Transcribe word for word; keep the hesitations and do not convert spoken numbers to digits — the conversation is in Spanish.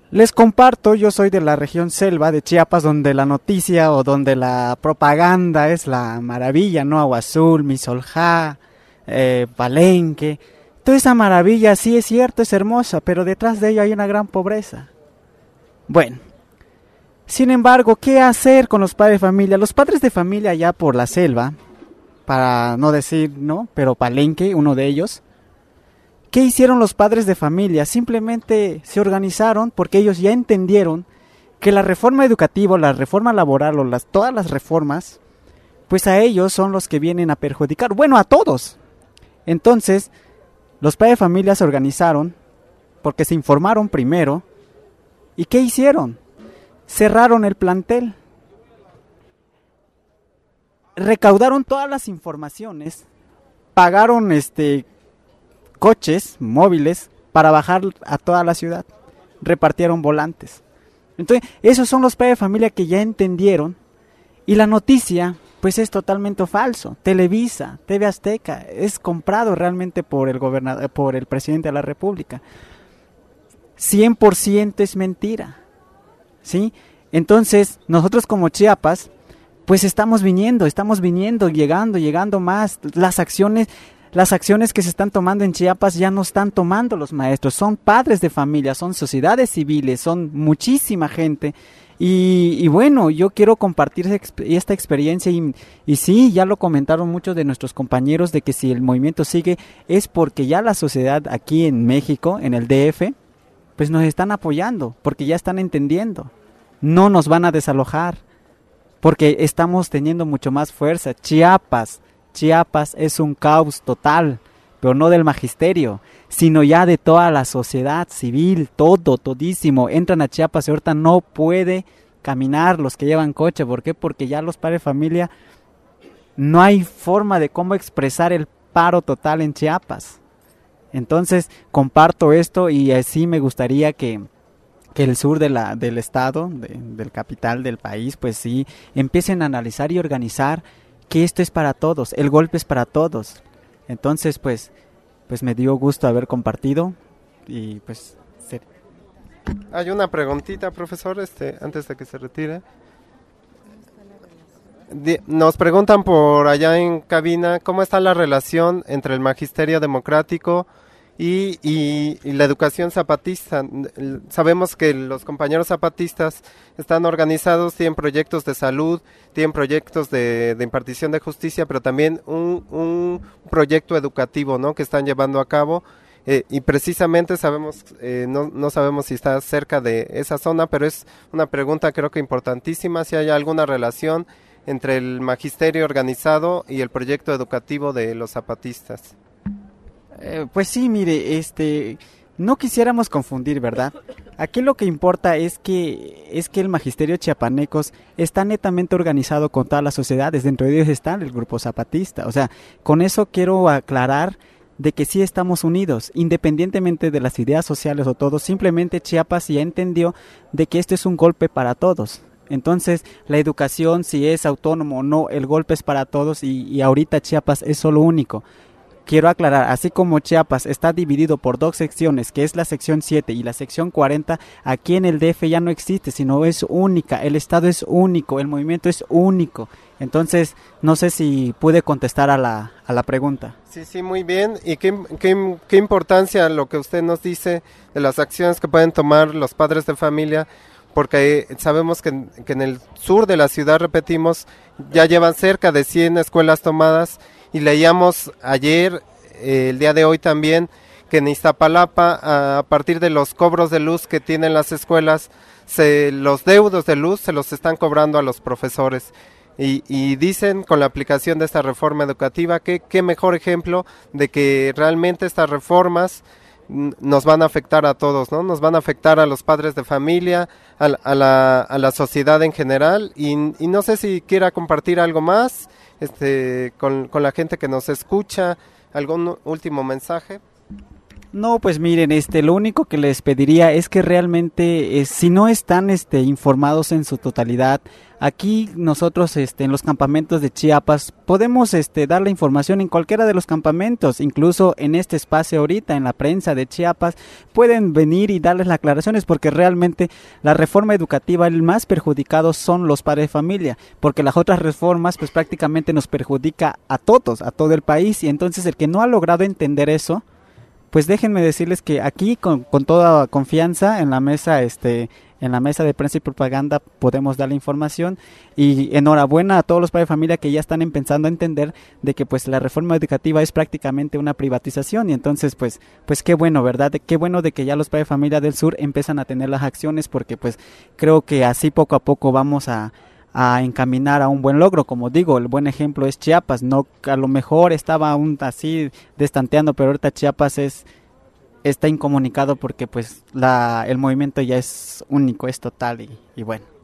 Les comparto, yo soy de la región selva de Chiapas, donde la noticia o donde la propaganda es la maravilla, ¿no? Agua Azul, Misoljá, eh, Palenque. Toda esa maravilla, sí es cierto, es hermosa, pero detrás de ello hay una gran pobreza. Bueno, sin embargo, ¿qué hacer con los padres de familia? Los padres de familia allá por la selva, para no decir, ¿no? Pero Palenque, uno de ellos. ¿Qué hicieron los padres de familia? Simplemente se organizaron porque ellos ya entendieron que la reforma educativa, la reforma laboral o las, todas las reformas, pues a ellos son los que vienen a perjudicar. Bueno, a todos. Entonces, los padres de familia se organizaron porque se informaron primero. ¿Y qué hicieron? Cerraron el plantel. Recaudaron todas las informaciones. Pagaron este... coches móviles para bajar a toda la ciudad, repartieron volantes. Entonces, esos son los padres de familia que ya entendieron, y la noticia, pues es totalmente falso. Televisa, T V Azteca, es comprado realmente por el gobernador, por el presidente de la República. cien por ciento es mentira, ¿sí? Entonces, nosotros como Chiapas, pues estamos viniendo, estamos viniendo, llegando, llegando más, las acciones... Las acciones que se están tomando en Chiapas ya no están tomando los maestros, son padres de familia, son sociedades civiles, son muchísima gente. Y, y bueno, yo quiero compartir esta experiencia y, y sí, ya lo comentaron muchos de nuestros compañeros de que si el movimiento sigue es porque ya la sociedad aquí en México, en el D F, pues nos están apoyando, porque ya están entendiendo. No nos van a desalojar, porque estamos teniendo mucho más fuerza. Chiapas. Chiapas es un caos total, pero no del magisterio, sino ya de toda la sociedad civil, todo, todísimo. Entran a Chiapas y ahorita no puede caminar los que llevan coche. ¿Por qué? Porque ya los padres de familia no hay forma de cómo expresar el paro total en Chiapas. Entonces comparto esto y así me gustaría que, que el sur de la, del estado, de, del capital del país, pues sí, empiecen a analizar y organizar que esto es para todos, el golpe es para todos. Entonces, pues, pues me dio gusto haber compartido y pues... Se... Hay una preguntita, profesor, este, antes de que se retire. Nos preguntan por allá en cabina, ¿cómo está la relación entre el magisterio democrático y, y, y la educación zapatista? Sabemos que los compañeros zapatistas están organizados, tienen proyectos de salud, tienen proyectos de, de impartición de justicia, pero también un, un proyecto educativo, ¿no?, que están llevando a cabo, eh, y precisamente sabemos, eh, no, no sabemos si está cerca de esa zona, pero es una pregunta creo que importantísima, si hay alguna relación entre el magisterio organizado y el proyecto educativo de los zapatistas. Eh, pues sí, mire, este, no quisiéramos confundir, ¿verdad? Aquí lo que importa es que es que el magisterio chiapanecos está netamente organizado con todas las sociedades, dentro de ellos está el grupo zapatista, o sea, con eso quiero aclarar de que sí estamos unidos, independientemente de las ideas sociales o todo, simplemente Chiapas ya entendió de que esto es un golpe para todos. Entonces, la educación, si es autónomo o no, el golpe es para todos y, y ahorita Chiapas es solo único. Quiero aclarar, así como Chiapas está dividido por dos secciones, que es la sección siete y la sección cuarenta, aquí en el D F ya no existe, sino es única, el estado es único, el movimiento es único. Entonces, no sé si pude contestar a la, a la pregunta. Sí, sí, muy bien. ¿Y qué, qué, qué importancia lo que usted nos dice de las acciones que pueden tomar los padres de familia? Porque sabemos que, que en el sur de la ciudad, repetimos, ya llevan cerca de cien escuelas tomadas, y leíamos ayer, eh, el día de hoy también, que en Iztapalapa, a, a partir de los cobros de luz que tienen las escuelas, se, los deudos de luz se los están cobrando a los profesores. Y, y dicen, con la aplicación de esta reforma educativa, que qué mejor ejemplo de que realmente estas reformas nos van a afectar a todos, ¿no? Nos van a afectar a los padres de familia, a, a, la, a la sociedad en general, y, y no sé si quiera compartir algo más este, con, con la gente que nos escucha, algún último mensaje. No, pues miren, este, lo único que les pediría es que realmente, eh, si no están, este, informados en su totalidad, aquí nosotros, este, en los campamentos de Chiapas, podemos, este, dar la información en cualquiera de los campamentos, incluso en este espacio ahorita, en la prensa de Chiapas, pueden venir y darles las aclaraciones, porque realmente la reforma educativa, el más perjudicado son los padres de familia, porque las otras reformas, pues prácticamente nos perjudica a todos, a todo el país, y entonces el que no ha logrado entender eso, pues déjenme decirles que aquí con, con toda confianza en la mesa, este, en la mesa de prensa y propaganda podemos dar la información, y enhorabuena a todos los padres de familia que ya están empezando a entender de que pues la reforma educativa es prácticamente una privatización, y entonces pues pues qué bueno, ¿verdad? Qué bueno de que ya los padres de familia del sur empiezan a tener las acciones, porque pues creo que así poco a poco vamos a a encaminar a un buen logro. Como digo, el buen ejemplo es Chiapas, no, a lo mejor estaba aún así destanteando, pero ahorita Chiapas es está incomunicado porque pues la el movimiento ya es único, es total, y, y bueno.